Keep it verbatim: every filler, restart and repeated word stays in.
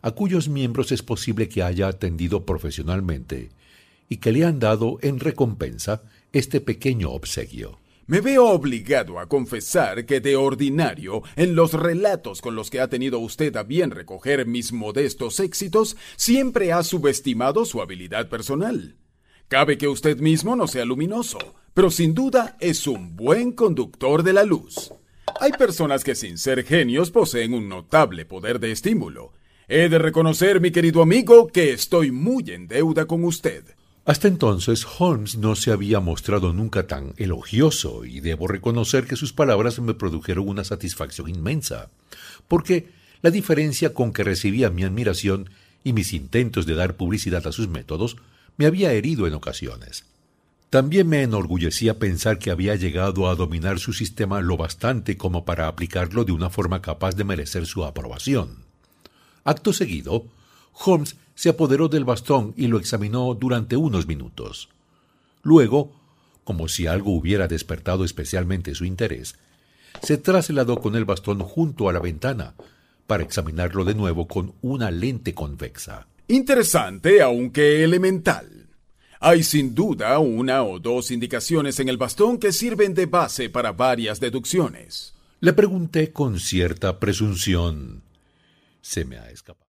a cuyos miembros es posible que haya atendido profesionalmente y que le han dado en recompensa este pequeño obsequio. Me veo obligado a confesar que de ordinario, en los relatos con los que ha tenido usted a bien recoger mis modestos éxitos, siempre ha subestimado su habilidad personal. Cabe que usted mismo no sea luminoso, pero sin duda es un buen conductor de la luz. Hay personas que sin ser genios poseen un notable poder de estímulo. He de reconocer, mi querido amigo, que estoy muy en deuda con usted. Hasta entonces, Holmes no se había mostrado nunca tan elogioso, y debo reconocer que sus palabras me produjeron una satisfacción inmensa, porque la diferencia con que recibía mi admiración y mis intentos de dar publicidad a sus métodos me había herido en ocasiones. También me enorgullecía pensar que había llegado a dominar su sistema lo bastante como para aplicarlo de una forma capaz de merecer su aprobación. Acto seguido, Holmes se apoderó del bastón y lo examinó durante unos minutos. Luego, como si algo hubiera despertado especialmente su interés, se trasladó con el bastón junto a la ventana para examinarlo de nuevo con una lente convexa. Interesante, aunque elemental. Hay sin duda una o dos indicaciones en el bastón que sirven de base para varias deducciones. Le pregunté con cierta presunción. Se me ha escapado.